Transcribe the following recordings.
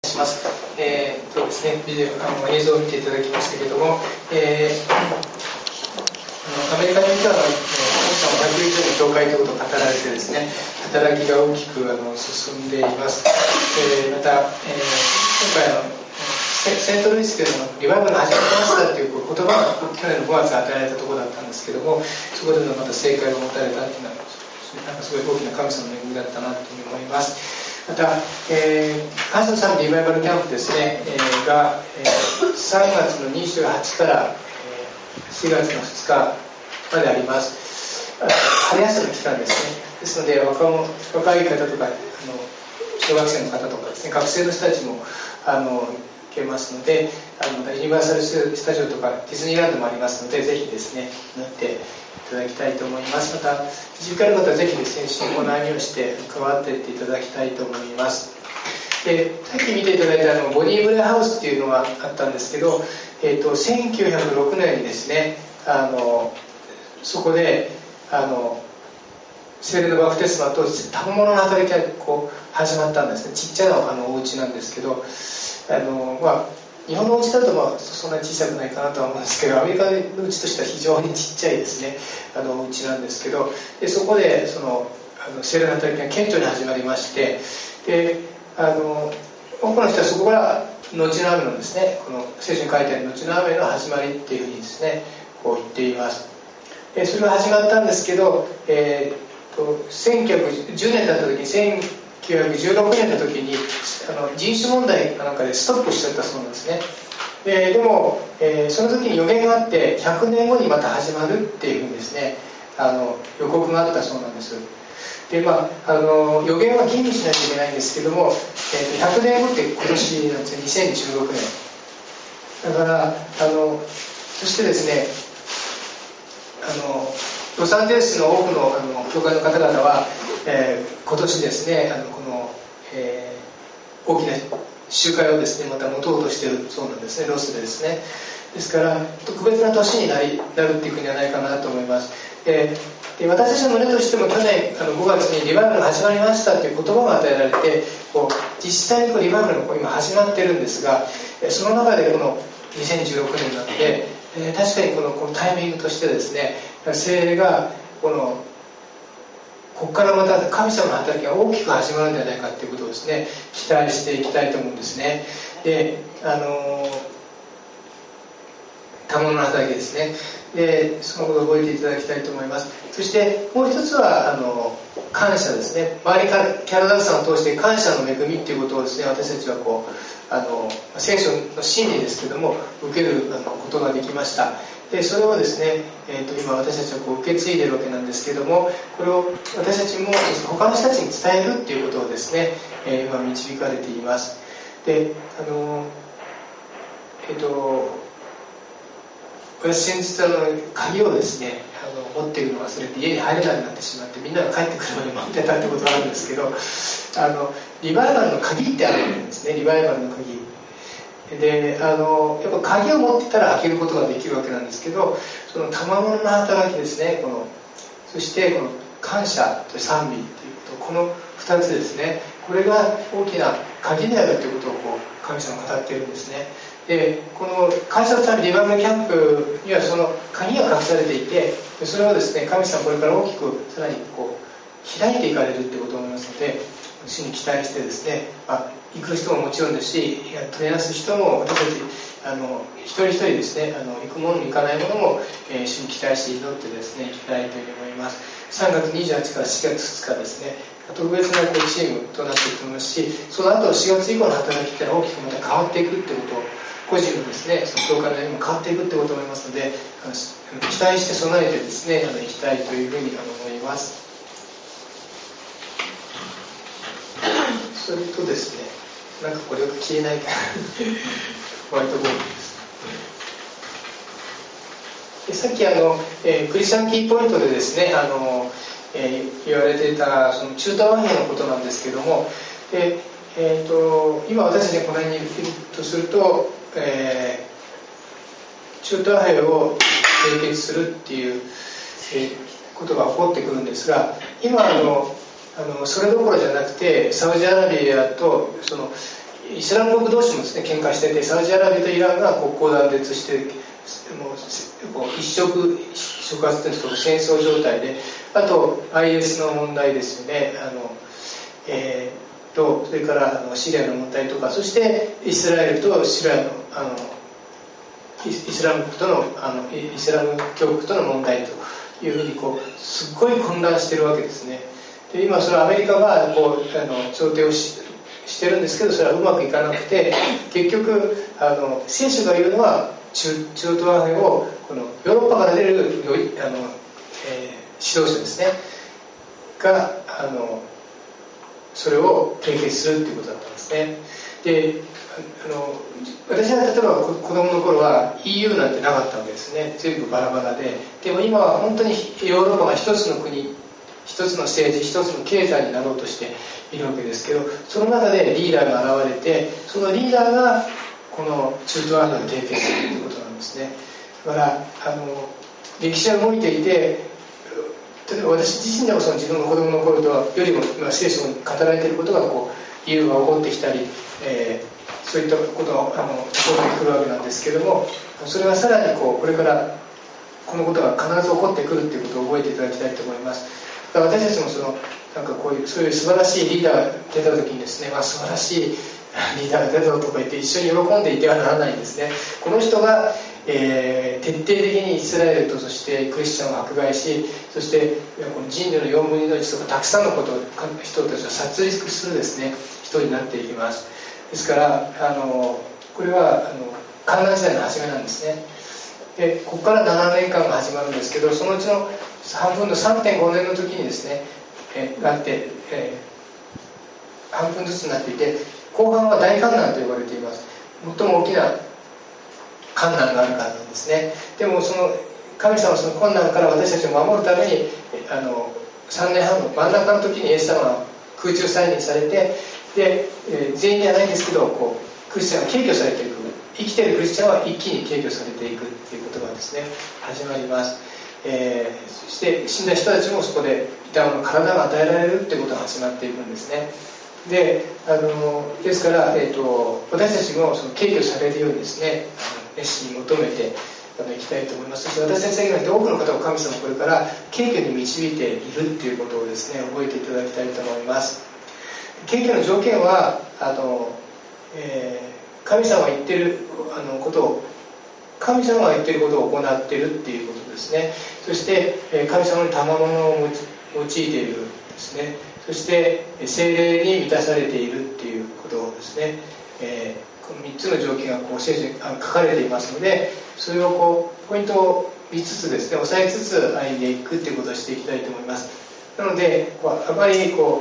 します。ですね、ビデオ映像を見ていただきましたけれども、アメリカにおいては100以上の教会ということが語られてですね、働きが大きく進んでいます。また、今回セントルイスでのリバイバルが始まりましたという言葉が去年の5月与えられたところだったんですけども、そこでのまた正解を持たれたというのはなんかすごい大きな神様の恵みだったなというふうに思います。また、感謝の賛美リバイバルキャンプですね、が、3月の28から4月の2日まであります。春休みの期間ですね。ですので若い方とか小学生の方とかですね、学生の人たちも行けますので、ユニバーサル・スタジオとかディズニーランドもありますので、ぜひですねなっていただきたいと思います。また身近な方はぜひですね信仰の歩みをして関わっていっていただきたいと思います。で、さっき見ていただいたボニー・ブレアハウスっていうのがあったんですけど、1906年にですねそこで聖霊のバプテスマと賜物の働きが始まったんですね。ちっちゃなお家なんですけど、日本のお家だとそんなに小さくないかなとは思うんですけど、アメリカの家としては非常にちっちゃいですねお家なんですけど、でそこで聖霊の働きが顕著に始まりまして、で多くの人はそこから後の雨のですね、この聖書に書いてある後の雨の始まりっていうふうにですね言っています。でそれが始まったんですけど、1910年だった時に1916年の時に人種問題かなんかでストップしちゃったそうなんですね。でも、その時に予言があって100年後にまた始まるっていうふうにですね予告があったそうなんです。で予言は吟味しなきゃいけないんですけども、100年後って今年なんですね、2016年だからそしてですねロサンゼルスの多くの教会の方々は、今年ですねこの、大きな集会をですねまた持とうとしているそうなんですね、ロスでですね。ですから特別な年になるっていくんじゃないかなと思います。で私たちの胸としても去年5月にリバイバルが始まりましたという言葉が与えられて実際にリバイバルが今始まってるんですが、その中でこの2016年なので、確かにこのタイミングとしてですね聖霊がここからまた神様の働きが大きく始まるんじゃないかということをですね期待していきたいと思うんですね。で賜物の働きですね。でそのことを覚えていただきたいと思います。そしてもう一つは感謝ですね。周りからキャラダルさんを通して感謝の恵みっていうことをですね私たちは聖書の真理ですけども受けることができました。でそれをですね、今私たちは受け継いでいるわけなんですけども、これを私たちも他の人たちに伝えるっていうことをですね、今導かれています。で私先日鍵をですね持っているのを忘れて家に入れなくなってしまって、みんなが帰ってくるまで待ってたってことがあるんですけど、リバイバルの鍵ってあるんですね。リバイバルの鍵でやっぱ鍵を持ってたら開けることができるわけなんですけど、その賜物の働きですね、そしてこの感謝と賛美っていうこと、この2つですね、これが大きな鍵であるということを神様が語っているんですね。でこの感謝の賛美リバイバルキャンプにはその鍵が隠されていて、それをですね神様これから大きくさらに開いていかれるということを思いますので、主に期待してですね、行く人ももちろんですし、取りなす人も私たち一人一人ですね行くものも行かないものも、主に期待して祈ってですね行きたいというふうに思います。3月28から4月2日ですね特別なチームとなっていくと思いますし、その後4月以降の働きっていうのは大きくまた変わっていくってことを個人のですねその教会のようにも変わっていくってことを思いますので、期待して備えてですね行きたいというふうに思います。それとですね、なんかこれが消えないからホワイトボードです。でさっきクリスチャンキーポイントでですね言われていたその中東和平のことなんですけども、で今私たちがこの辺にいるとすると、中東和平を締結するっていう、ことが起こってくるんですが、今それどころじゃなくてサウジアラビアとイスラム国同士もですね喧嘩してて、サウジアラビアとイランが国交断絶して、もう一触発というか戦争状態で、あと IS の問題ですよね、それからシリアの問題とか、そしてイスラエルとシリアのイスラム教国との問題というふうにすっごい混乱してるわけですね。で今それはアメリカが調停をしてるんですけど、それはうまくいかなくて、結局聖書が言うのは中東和平をこのヨーロッパから出る指導者ですねがそれを締結するということだったんですね。で私は例えば子供の頃は EU なんてなかったわけですね。全部バラバラで、でも今は本当にヨーロッパが一つの国、一つの政治、一つの経済になろうとしているわけですけど、その中でリーダーが現れて、そのリーダーがこの中東和平を締結するということなんですね。だから歴史は動いていて、例えば私自身でも自分の子供の頃とはよりも今聖書に語られていることが理由が起こってきたり、そういったことが起こってくるわけなんですけども、それはさらにこれからこのことが必ず起こってくるということを覚えていただきたいと思います。だから私たちもなんかそういう素晴らしいリーダーが出た時にですね、素晴らしいリーダーが出たとか言って一緒に喜んでいてはならないんですね。この人が、徹底的にイスラエルとそしてクリスチャンを迫害し、そしてこの人類の4分の1とかたくさんの人たちを殺戮するですね人になっていきます。ですからこれは観覧時代の初めなんですね。でここから7年間が始まるんですけど、そのうちの半分の 3.5 年の時にですねがあって、半分ずつになっていて、後半は大観難と呼ばれています。最も大きな観難があるからなんですね。でも神様はその困難から私たちを守るために3年半の真ん中の時にイエス様は空中再臨されて、で、全員ではないんですけどクリスチャンが軽挙されていく、生きているクリスチャンは一気に軽挙されていくということがですね始まります。そして死んだ人たちもそこで痛む体が与えられるということが始まっていくんですね。でですから、私たちも軽挙されるようにですね熱心に求めていきたいと思います。そして私たちだけじゃなくて多くの方を神様これから軽挙に導いているということをですね覚えていただきたいと思います。軽挙の条件は神様が言っていることを行っているっていうことですね。そして神様に賜物を用いているですね。そして聖霊に満たされているっていうことをですね、この3つの条件が聖書に書かれていますので、それをポイントを見つつですね、押さえつつ歩んでいくっていうことをしていきたいと思います。なのであまり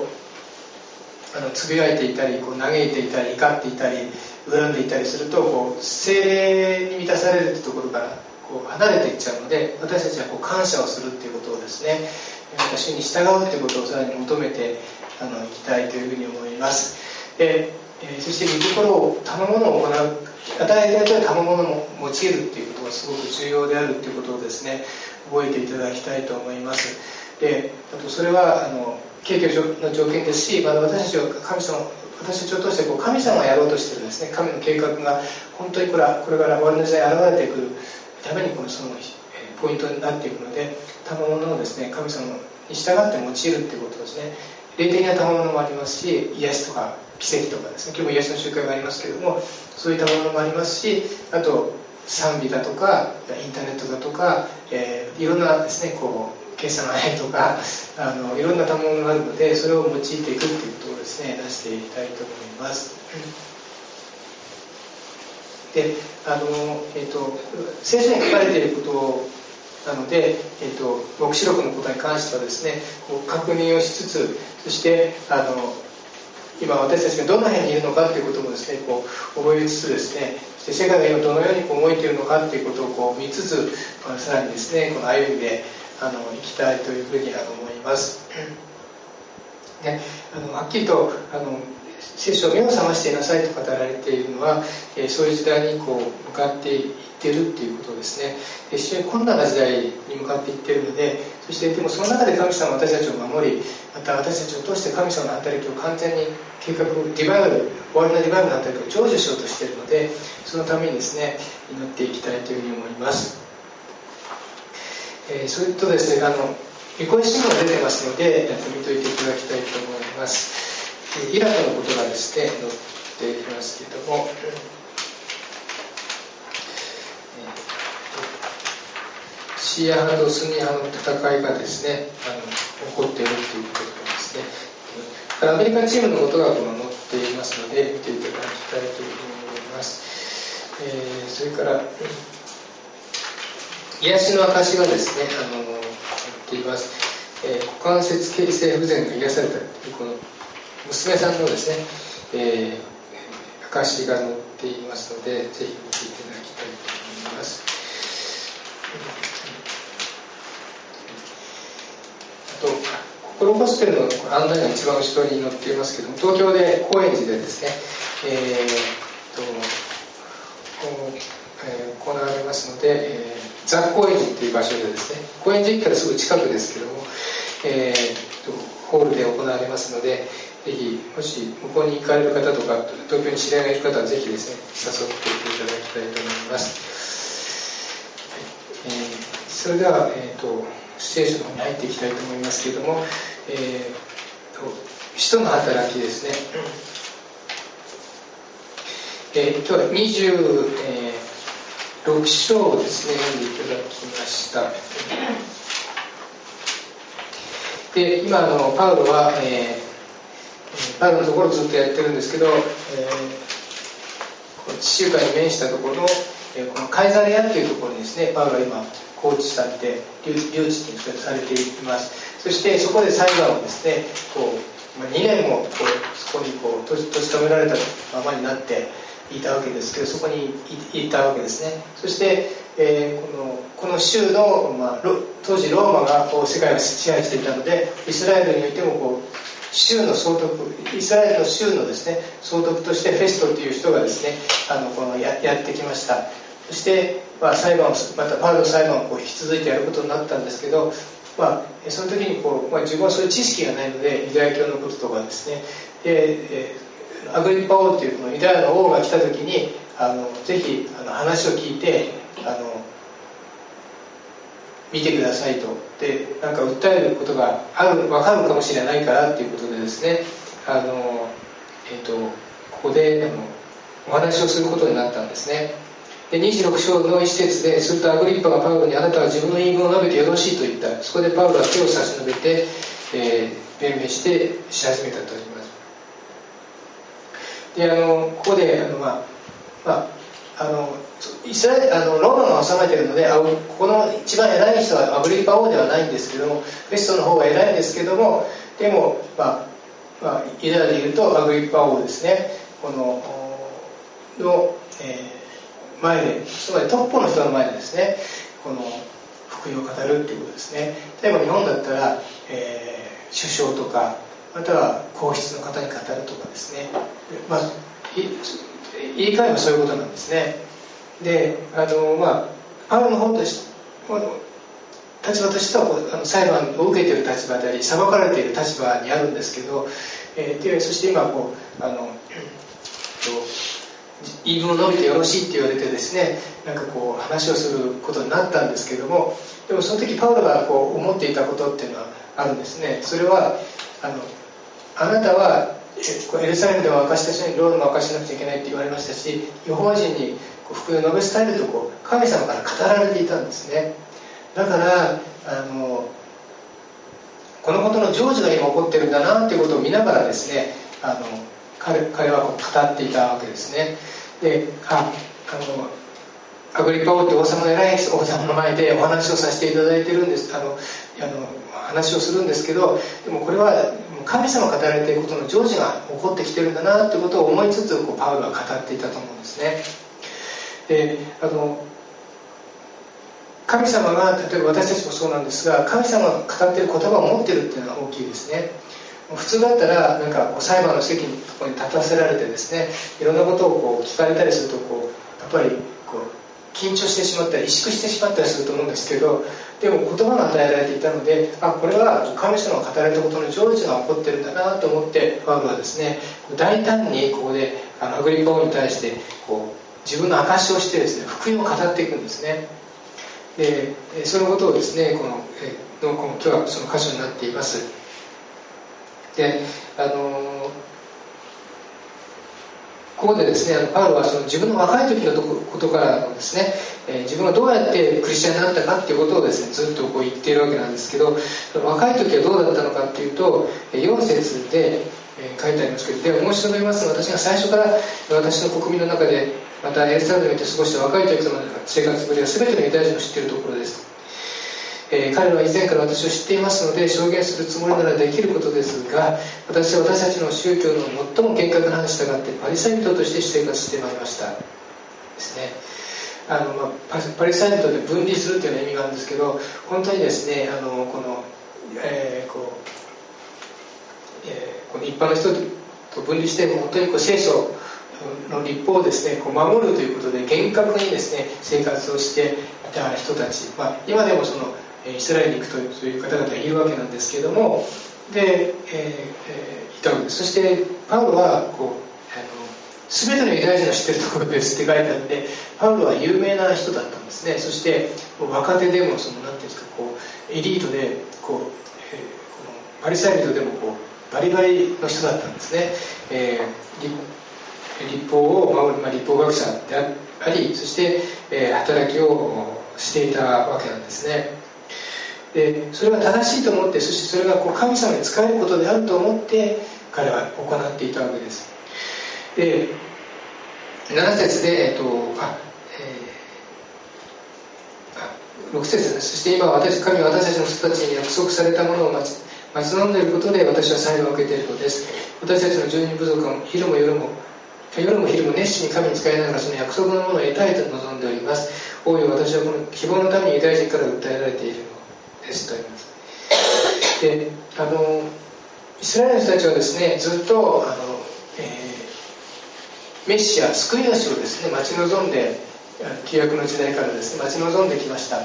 つぶやいていたり嘆いていたり怒っていたり恨んでいたりすると聖霊に満たされるというところから離れていっちゃうので、私たちは感謝をするということをですね、主に従うということをさらに求めていきたいというふうに思います。でそして御心を賜物を行う、与えられた賜物を用いるということがすごく重要であるということをですね覚えていただきたいと思います。であとそれは軽挙の条件ですし、私たちを通して神様がやろうとしているですね神の計画が本当にこれから終わりの時代に現れてくるためにそのポイントになっていくので、賜物をですね神様に従って用いるということですね。霊的な賜物もありますし、癒しとか奇跡とかですね、今日も癒しの集会がありますけれども、そういったものもありますし、あと賛美だとかインターネットだとか、いろんなですね決算がないとかいろんな賜物があるので、それを用いていくということをですね出していきたいと思います。で聖書に書かれていることなので、黙示録のことに関してはですね確認をしつつ、そして今私たちがどの辺にいるのかということもですね覚えつつですね、そして世界が今どのように動いているのかということを見つつ、さらにですね歩んでいきたいというふうに思います。はっきりと聖書を目を覚ましていなさいと語られているのは、そういう時代に向かっていっているっていうことですね。非常に困難な時代に向かっていっているので、そしてでもその中で神様は私たちを守り、また私たちを通して神様の働きを完全に計画、リバイバル、終わりのリバイバルの働きを成就しようとしているので、そのためにですね、祈っていきたいというふうに思います。それとですね、御声信号が出てますので、見といていただきたいと思います。イラクのことがですね、載っていますけれども、シーア派とスニア派の戦いがですね、起こっているということですね。アメリカチームのことが載っていますので、見ていただきたいというふうに思います。それから、癒しの証がですね、載っています。股関節形成不全が癒されたというこの娘さんのですね、証が載っていますので、ぜひ見ていただきたいと思います。あと、心ホステルの案内が一番後ろに載っていますけども、東京で高円寺でですね、行われますので、ザ・高円寺という場所でですね、高円寺駅からすぐ近くですけども、ホールで行われますので、ぜひもし向こうに行かれる方とか東京に知り合いがいる方はぜひですね誘っていただきたいと思います。それでは、ステージの方に入っていきたいと思いますけれども、使徒の働きですね。今日は26章をですね読んでいただきました。で今パウロは、パウロのところをずっとやってるんですけど、地中海に面したところの、このカイザレアというところにですね、パウロは今拘置されて留置というされています。そしてそこで裁判をですね、2年もそこに閉じ込められたままになっていたわけですけど、そこにいたわけですね。そして、この州の、当時ローマが世界を支配していたので、イスラエルにおいても州の総督、イスラエルの州のですね総督としてフェストという人がですねやってきました。そして、裁判をまたパウロの裁判を引き続いてやることになったんですけど、その時に自分はそういう知識がないので、ユダヤ教のこととかですね、でアグリッパ王というこのユダヤの王が来た時にぜひ話を聞いて見てくださいと、でなんか訴えることが分かるかもしれないからということでですね、ここでお話をすることになったんですね。で26章の一節で、するとアグリッパがパウロに、あなたは自分の言い分を述べてよろしいと言った。そこでパウロは手を差し伸べて、弁明してし始めたとあります。でここでイスラエルローマが治めているので、ここの一番偉い人はアグリッパ王ではないんですけども、フェストの方が偉いんですけども、でもユダヤでいうとアグリッパ王ですね、前で、つまりトップの人の前でですね、この福音を語るっていうことですね。例えば日本だったら、首相とか、または皇室の方に語るとかですね、言い換えばそういうことなんですね。でパウロの方として立場としては裁判を受けている立場であり、裁かれている立場にあるんですけど、そして今言い分を述べてよろしいって言われてですね、話をすることになったんですけども、でもその時パウロが思っていたことっていうのはあるんですね。それはあなたはエルサレムでは明かした人にロールも明かしなくちゃいけないって言われましたし、予報人に福音を述べ伝えると神様から語られていたんですね。だからこのことの成就が今起こってるんだなっていうことを見ながらですね、彼は語っていたわけですね。でアグリッパ王って王様の偉い王様の前でお話をさせていただいてるんです、話をするんですけど、でもこれは神様が語られていることの成就が起こってきてるんだなということを思いつつパウロは語っていたと思うんですね。で神様が、例えば私たちもそうなんですが、神様が語っている言葉を持っているっていうのは大きいですね。 普通だったらなんかこう裁判の席にここに立たせられてですね、いろんなことをこう聞かれたりするとこうやっぱりこう緊張してしまったり萎縮してしまったりすると思うんですけど、でも言葉が与えられていたので、これは神様が語られたことの成就が起こってるんだなと思って、パウロはですね大胆にここでアグリッパ王に対してこう自分の証しをしてですね福音を語っていくんですね。でそのことをですね今日はその箇所になっています。でここでですねパウロはその自分の若い時のことからのですね、自分がどうやってクリスチャンになったかっていうことをですねずっとこう言っているわけなんですけど、若い時はどうだったのかっていうと4節で書いてありますけど、ではもう一度言いますが、私が最初から私の国民の中でまたエルサレムにて過ごした若い時の生活ぶりは全てのユダヤ人の知っているところです。彼らは以前から私を知っていますので証言するつもりならできることですが、私は私たちの宗教の最も厳格な話に従ってパリサイ人として生活してまいりましたですね。パリサイ人で分離するというような意味があるんですけど、本当にですねこの一般の人と分離して本当に聖書の立法をですね守るということで厳格にですね生活をしていた人たち、今でもそのイスラエルに行くという方々がいるわけなんですけれども、で、いたわけです。そしてパウロは全てのユダヤ人の知ってるところですって書いてあって、パウロは有名な人だったんですね。そして若手でもそのなんていうんですかエリートでこのパリサイ人でもバリバリの人だったんですね。立法を守る、立法学者であり、そして、働きをしていたわけなんですね。でそれが正しいと思って、そしてそれが神様に仕えることであると思って彼は行っていたわけです。で7節で、6節です。そして今神は私たちの人たちに約束されたものを待ち望んでいることで私は祭を受けているのです。私たちの12部族は昼も昼も熱心に神に仕えながらその約束のものを得たいと望んでおります。王よ、私はこの希望のためにユダヤ人から訴えられているのですと言います。でイスラエルの人たちはですねずっとメッシア救い主をですね待ち望んで、旧約の時代からですね待ち望んできました。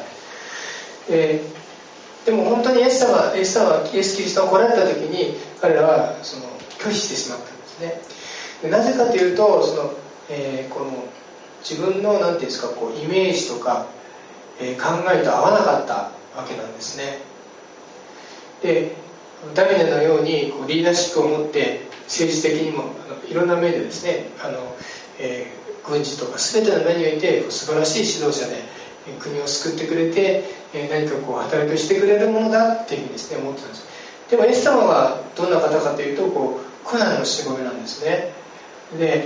でも本当にイエスキリストが来られた時に彼らは拒否してしまったんですね。でなぜかというとこの自分のなんていうんですかイメージとか、考えと合わなかったわけなんですね。でダビデのようにリーダーシップを持って政治的にもいろんな面でですね軍事とか全ての面において素晴らしい指導者で国を救ってくれて何か働きをしてくれるものだっていうふうにですね思ってたんです。でもイエス様はどんな方かというと苦難のしもべなんですね。で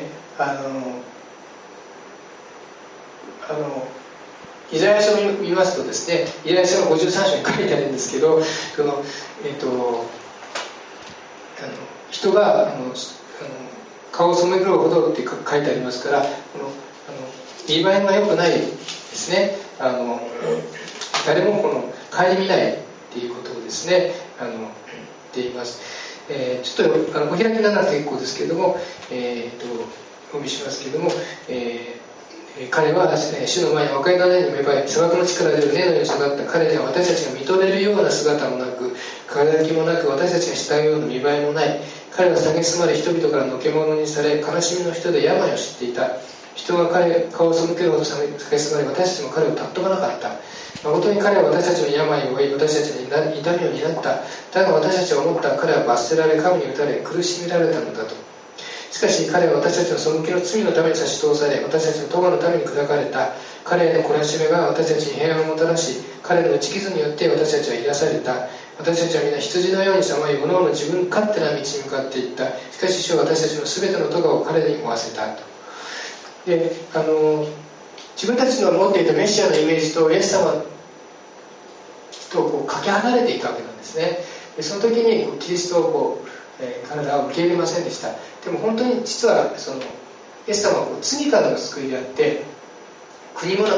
イザヤ書を見ますとですね、イザヤ書の53章に書いてあるんですけど、人が顔を背けるほどって書いてありますから、見栄えが良くないですね。誰も顧みないっていうことをですね言っています。ちょっとお開きにならなくて結構ですけれども、お見せしますけれども、彼は主の前に若い種に芽生え砂漠の力で根のように育った彼には私たちが見とれるような姿もなく輝きもなく私たちが慕うような見栄えもない。彼は蔑まれ人々からのけ者にされ悲しみの人で病を知っていた。人が顔を背けるほど蔑まれ私たちも彼を尊ばなかった。誠に彼は私たちの病を負い私たちの痛みを担った。だが私たちは思った。彼は罰せられ神に打たれ苦しめられたのだと。しかし彼は私たちの背きの罪のために差し通され私たちの咎のために砕かれた。彼への懲らしめが私たちに平安をもたらし彼の打ち傷によって私たちは癒された。私たちは皆羊のようにさまよい各々自分勝手な道に向かっていった。しかし主は私たちの全ての咎を彼に負わせたと。で自分たちの持っていたメシアのイメージとイエス様とかけ離れていたわけなんですね。でその時にキリストを彼らは受け入れませんでした。でも本当に実はイエス様は罪からの救いであって国は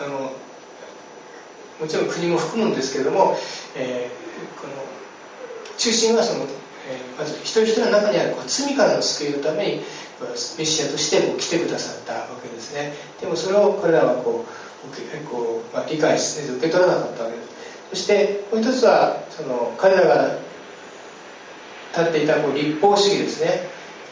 もちろん国も含むんですけれども、この中心はまず一人一人の中にある罪からの救いのためにメシアとして来てくださったわけですね。でもそれを彼らは理解せず受け取らなかったわけです。そしてもう一つは彼らが立っていた立法主義ですね。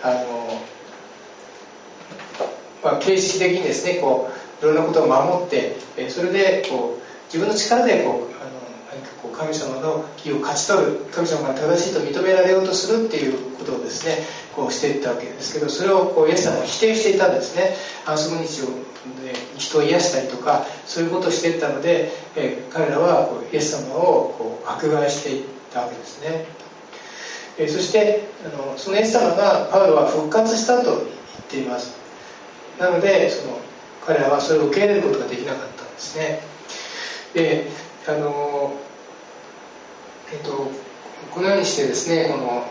形式的にですねいろんなことを守ってそれで自分の力で何か神様の義を勝ち取る、神様が正しいと認められようとするっていうことをですねしていったわけですけど、それをイエス様は否定していたんですね。安息日で人を癒したりとかそういうことをしていったので、彼らはイエス様を迫害していったわけですね。そしてそのイエス様がパウロは復活したと言っています。なので彼らはそれを受け入れることができなかったんですね。でこのようにしてですね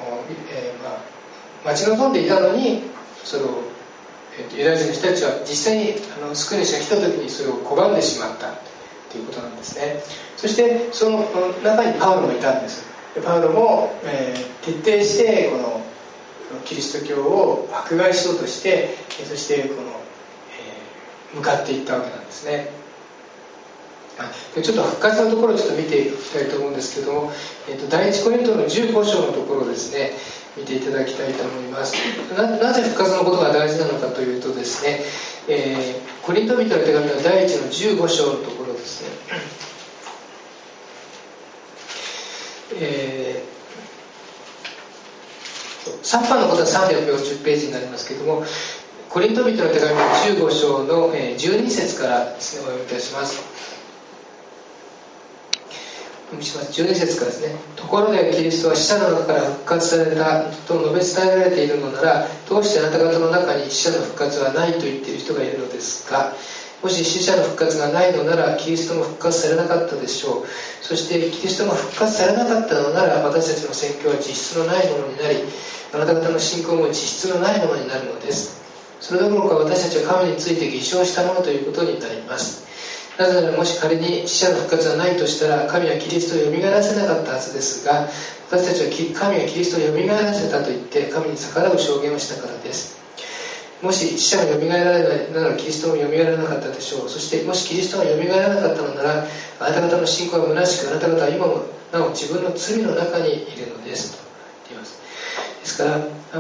待ち望んでいたのにそれをユダヤ人の人たちは実際に救い主が来た時にそれを拒んでしまったということなんですね。そしてその中にパウロもいたんです。パウロも、徹底してキリスト教を迫害しようとしてそして向かっていったわけなんですね。ちょっと復活のところをちょっと見ていきたいと思うんですけども、第一コリントの15章のところをですね見ていただきたいと思います。なぜ復活のことが大事なのかというとですね、コリント人の手紙の第1の15章のところですね、3番のことは340ページになりますけれども、コリント人の手紙の15章の12節からですねお読みいたします。12節からですね。ところでキリストは死者の中から復活されたと述べ伝えられているのなら、どうしてあなた方の中に死者の復活はないと言っている人がいるのですか。もし死者の復活がないのならキリストも復活されなかったでしょう。そしてキリストが復活されなかったのなら、私たちの宣教は実質のないものになり、あなた方の信仰も実質のないものになるのです。それどころか私たちは神について偽証したものということになります。なぜならもし仮に死者の復活がないとしたら、神はキリストをよみがえらせなかったはずですが、私たちは神がキリストをよみがえらせたと言って神に逆らう証言をしたからです。もし死者がよみがえられないならキリストもよみがえらなかったでしょう。そしてもしキリストがよみがえらなかったのなら、あなた方の信仰は虚しく、あなた方は今もなお自分の罪の中にいるのですと言います。ですから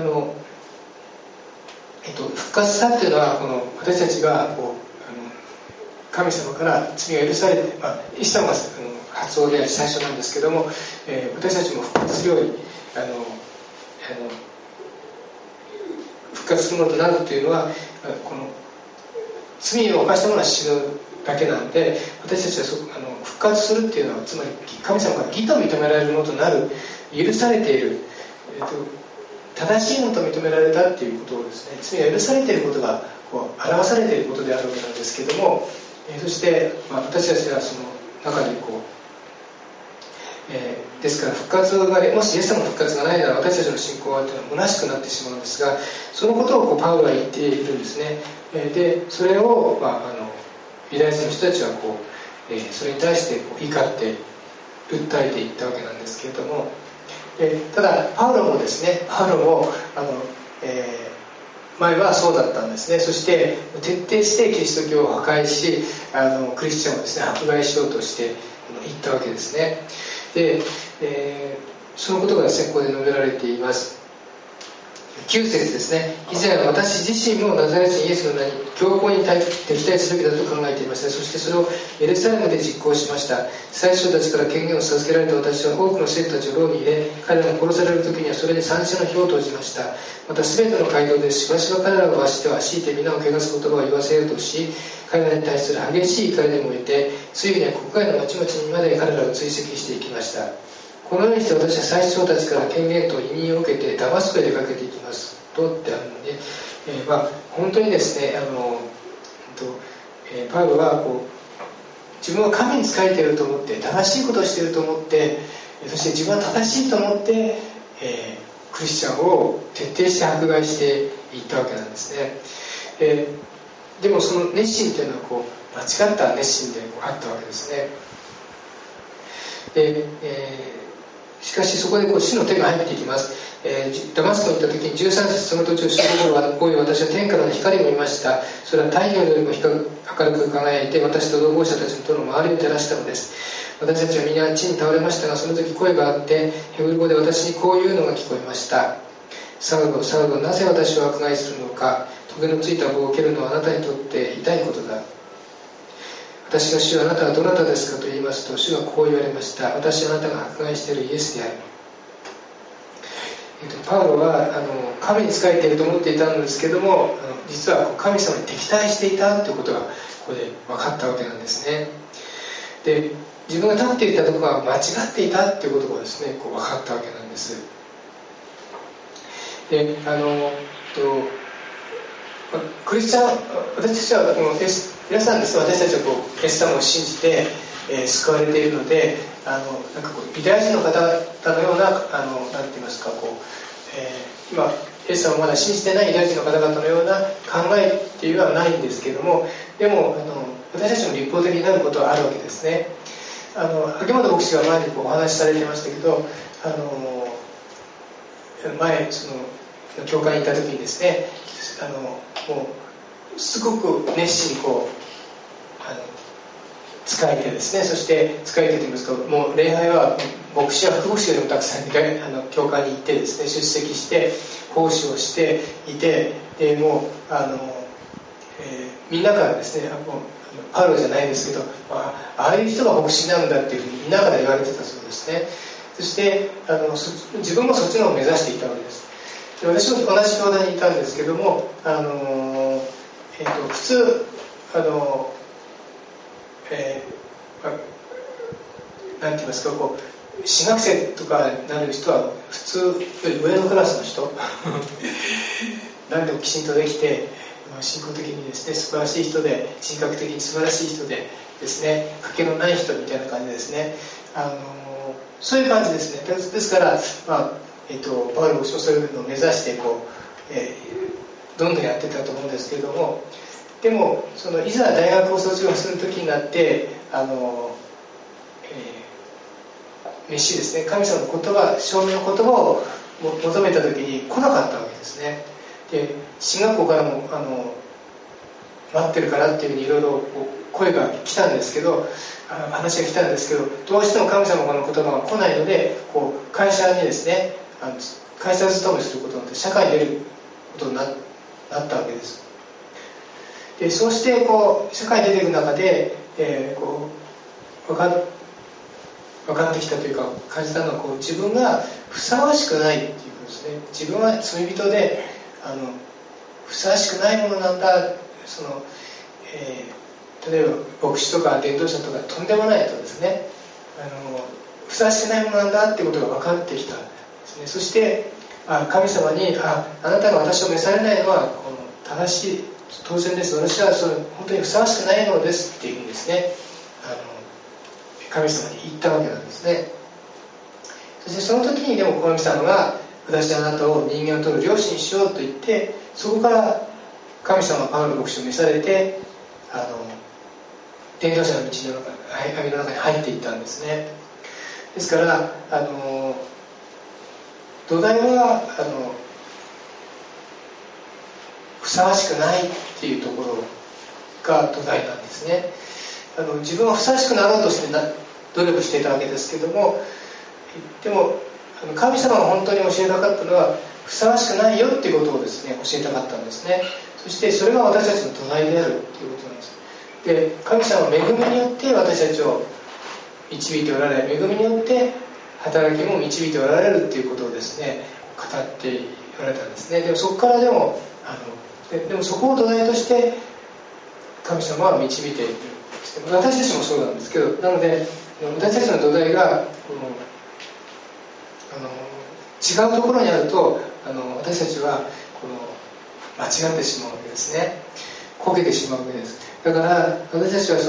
復活したというのは私たちが神様から罪が許されて、イエス様が発音であり最初なんですけども、私たちも復活するように復活するものとなるというのは、罪を犯したものは死ぬだけなので、私たちは復活するっていうのはつまり神様が義と認められるものとなる、許されている、正しいものと認められたっていうことをですね、罪が許されていることが表されていることであるわけなんですけども、そして、私たちはその中にですから復活がもしイエス様の復活がないなら私たちの信仰はというのは虚しくなってしまうんですが、そのことをパウロは言っているんですね。でそれを、ユダヤ人の人たちはそれに対して怒って訴えていったわけなんですけれども、ただパウロもですね、前はそうだったんですね。そして徹底してキリスト教を破壊し、クリスチャンをですね迫害しようとしていったわけですね。で、そのことがですねここで述べられています。9節ですね。以前は私自身もナザレ人イエスの名に強行に敵対すべきだと考えていました。そしてそれをエルサレムで実行しました。最初たちから権限を授けられた私は多くの生徒たちを牢に入れ、彼らが殺される時にはそれで三者の火を投じました。また全ての街道でしばしば彼らを罰しては強いて皆を汚す言葉を言わせようとし、彼らに対する激しい怒りで燃えて、ついには国外の町々にまで彼らを追跡していきました。このようにして私は最長たちから権限と委任を受けてダマスコへ出かけていきますとってあるので、本当にですねパウロは自分は神に仕えていると思って正しいことをしていると思って、そして自分は正しいと思って、クリスチャンを徹底して迫害していったわけなんですね。でもその熱心というのは間違った熱心であったわけですね。で、 しかしそこで主の手が入っていきます。ダマスコに行った時に13節、その途中、その頃は私は天からの光を見ました。それは太陽よりも明るく輝いて、私と同行者たちとの周りを照らしたのです。私たちは皆地に倒れましたが、その時声があって、ヘブル語で私にこういうのが聞こえました。サウロ、サウロ、なぜ私を迫害するのか。棘のついた棒を蹴るのはあなたにとって痛いことだ。私が主はあなたはどなたですかと言いますと、主はこう言われました。私はあなたが迫害しているイエスである。パウロは神に仕えていると思っていたんですけども、実は神様に敵対していたということがここで分かったわけなんですね。で、自分が立っていたところが間違っていたということがですね、分かったわけなんです。で、クリスチャン、私たちは皆さんですね、私たちはイエス様を信じて、救われているので、なんかユダヤ人の方々のようななんて言いますか、今イエス様をまだ信じてないユダヤ人の方々のような考えっていうのはないんですけれども、でも私たちも立法的になることはあるわけですね。秋元牧師が前にお話しされてましたけど、前その教会にいた時にですね、もうすごく熱心に仕えてですね、そして仕えてと言いますか、もう礼拝は牧師や副牧師よりもたくさん教会に行ってですね、出席して奉仕をしていて、でもうみんなからですね、パウロじゃないですけど、ああいう人が牧師なんだっていうふうにみんなから言われてたそうですね。そして自分もそっちの方を目指していたわけです。で、私も同じ教団にいたんですけども、普通なんて言いますか、私学生とかになる人は普通より上のクラスの人何でもきちんとできて、信仰的にですね素晴らしい人で、人格的に素晴らしい人でですね、賭けのない人みたいな感じですね、そういう感じですね。ですから、パウロもそういうのを目指してどんどんやってたと思うんですけれども、でもいざ大学を卒業する時になってメシですね、神様の言葉、証明の言葉を求めた時に来なかったわけですね。で、進学校からも待ってるからっていうふうにいろいろ声が来たんですけど、話が来たんですけど、どうしても神様の言葉が来ないので、会社にですね、会社勤めすることになって社会に出ることになったわけです。で、そうして社会に出ていく中で、分かってきたというか感じたのは、自分がふさわしくないっていうことですね。自分は罪人でふさわしくないものなんだ。例えば牧師とか伝道者とかとんでもないとですね、ふさわしくないものなんだっていうことが分かってきたんですね。そして神様にあなたが私を召されないのは正しい、当然です、私は本当にふさわしくないのですっていうふうにですね、神様に言ったわけなんですね。そしてその時にでも神様が私はあなたを人間を取る漁師にしようと言って、そこから神様はパウロ牧師を召されて伝道者の道の網の中に入っていったんですね。ですから土台はふさわしくないっていうところが土台なんですね。自分はふさわしくなろうとして努力していたわけですけども、でも神様が本当に教えたかったのはふさわしくないよっていうことをですね教えたかったんですね。そしてそれが私たちの土台であるということなんです。で、神様の恵みによって私たちを導いておられ、恵みによって働きも導いておられるっていうことをですね語っておられたんですね。でもそこからでもそこを土台として神様は導いている。私たちもそうなんですけど、なので私たちの土台が違うところにあると私たちは間違ってしまうわけですね。こけてしまうわけです。だから私たちは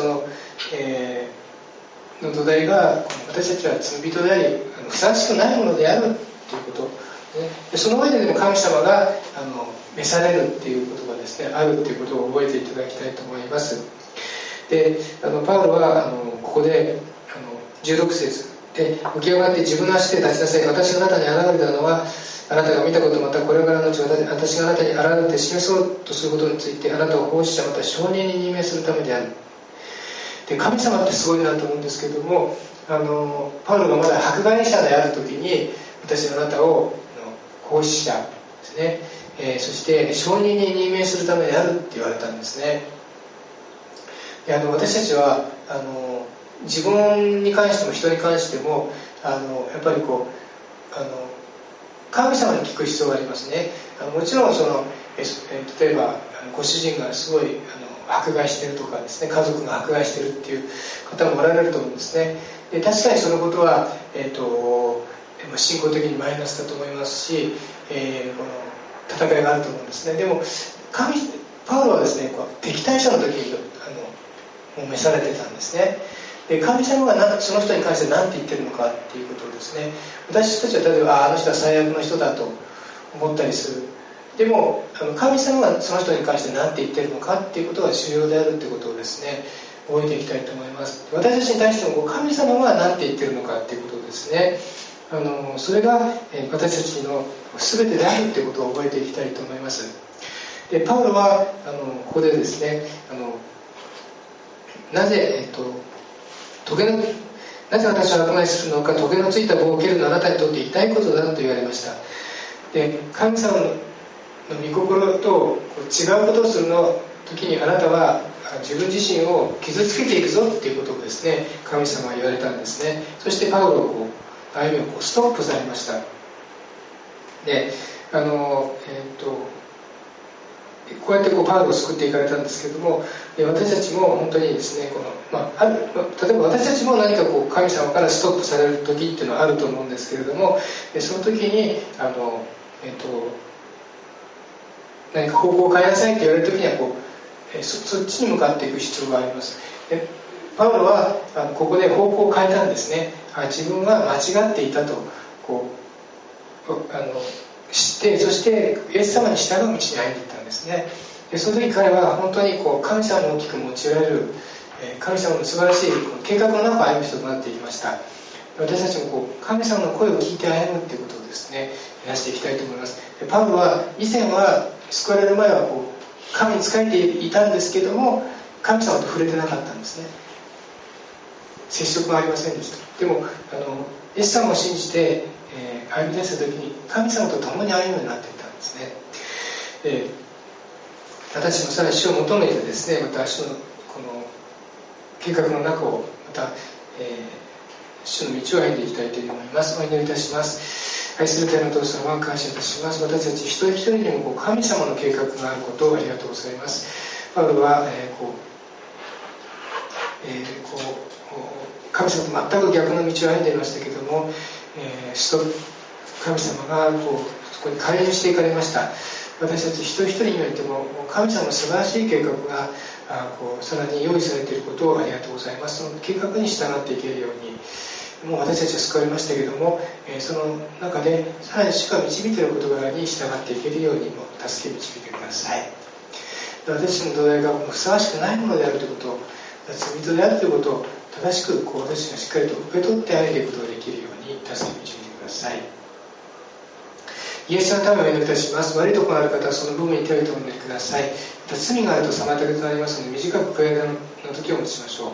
の土台が私たちは罪人でありふさわしくないものであるということ、ね、でその上ででも神様が召されるっていうことがですねあるっていうことを覚えていただきたいと思います。でパウロはここで16節で起き上がって自分の足で立ちなさい。私があなたに現れたのはあなたが見たことまたこれからのうち私があなたに現れて示そうとすることについてあなたを奉仕者また証人に任命するためである。で神様ってすごいなと思うんですけども、パウロがまだ迫害者である時に私があなたを奉仕者ですね、そして証人に任命するためであるって言われたんですね。で私たちは自分に関しても人に関してもやっぱりこう神様に聞く必要がありますね。もちろん例えばご主人がすごい迫害しているとかですね、家族が迫害しているっていう方もおられると思うんですね。で確かにそのことは、信仰的にマイナスだと思いますし、この戦いがあると思うんですね。でもパウロはですね敵対者の時に召されてたんですね。で神様がその人に関して何て言ってるのかっていうことをですね、私たちは例えばあの人は最悪の人だと思ったりする。でも神様がその人に関して何て言ってるのかっていうことが重要であるっていうことをですね覚えていきたいと思います。私たちに対しても神様が何て言ってるのかっていうことをですねそれが私たちの全てであるっていうことを覚えていきたいと思います。でパウロはここでですねなぜ私を悪魔にするのか、棘のついた棒を蹴るのはあなたにとって痛いことだと言われました。で神様の御心と違うことをするの時にあなたは自分自身を傷つけていくぞっていうことをですね神様は言われたんですね。そしてパウロを歩みをストップされました。でこうやってパウロを救っていかれたんですけども、私たちも本当にですね例えば私たちも何か神様からストップされる時っていうのはあると思うんですけれども、その時に何か方向を変えなさいって言われる時にはそっちに向かっていく必要があります。でパウロはここで方向を変えたんですね。自分は間違っていたと知って、そしてイエス様に従う道に歩んでいったんですね。でその時彼は本当に神様に大きく用いられる神様の素晴らしい計画の中を歩む人となっていきました。私たちも神様の声を聞いて歩むということをですね目指していきたいと思います。でパウロは以前は救われる前は神に仕えていたんですけども神様と触れてなかったんですね。接触がありませんでした。でもイエス様を信じて、歩み出した時に神様と共に歩むようになっていたんですね。で私もさらに主を求めてですねまた主のこの計画の中をまた、主の道を歩んでいきたいと思います。お祈りいたします。愛する天のお父様、感謝いたします。私たち一人一人にも神様の計画があることをありがとうございます。パウロは、神様と全く逆の道を歩んでいましたけれども、神様がそこに介入していかれました。私たち一人一人においても神様の素晴らしい計画がさらに用意されていることをありがとうございます。その計画に従っていけるようにもう私たちは救われましたけれども、その中でさらに主が導いている事柄に従っていけるようにも助け導いてください。私の土台がふさわしくないものであるということを、罪人であるということを正しく私がしっかりと受け取って歩んでいくことができるように助け導いてください。イエスのためをお祈りいたします。悪いところがある方はその部分に手を置いてお祈りください。また罪があると妨げとなりますので短く悔い改めの時を持ちましょう。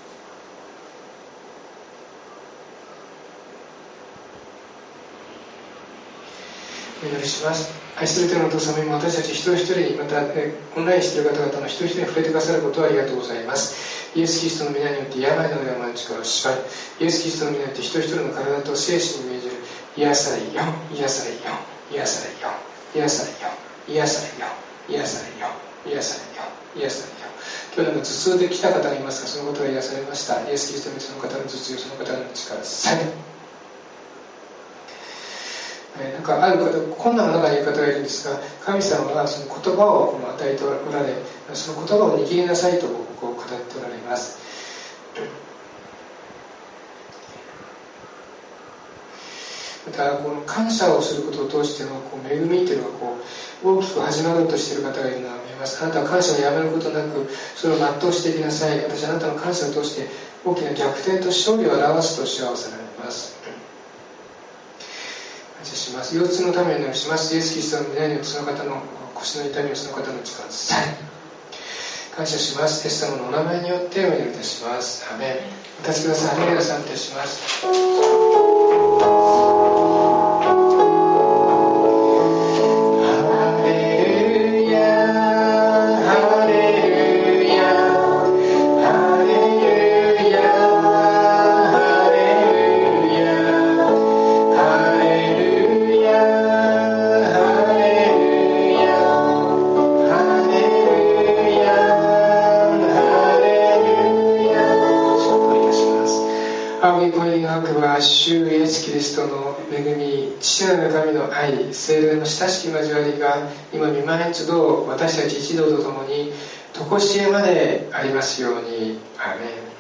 お祈りします。愛する天のお父様、今私たち一人一人にまたオンラインしている方々の一人一人に触れてくださることをありがとうございます。イエス・キリストの皆によって病などの山の力を縛る。イエス・キリストの皆によって一人一人の体と精神に命じる。癒されよ、癒されよ、癒されよ、癒されよ、癒されよ、癒されよ、癒されよ、癒されよ。今日なんか頭痛で来た方がいますが、そのことが癒されました。イエス・キリストのその方の頭痛、その方の力、さえなんかある方、困難の中にいる方がいるんですが、神様はその言葉を与えておられ、その言葉を握りなさいと語っておられます。またこの感謝をすることを通しての恵みというのが大きく始まろうとしている方がいるのが見えます。あなたは感謝をやめることなくそれを全うしていきなさい。私はあなたの感謝を通して大きな逆転と勝利を表すとして合わせられます。感謝します。腰痛のためにお祈りします。イエス・キリストの胸にその方の腰の痛みをその方の力を伝え感謝します。イエス様のお名前によってお祈りいたします。アメン。お立ちください。ハレルヤ賛美いたします。主イエスキリストの恵み、父なる神の愛、聖霊の親しき交わりが今御前一度私たち一同と共に常しえまでありますように。アーメン。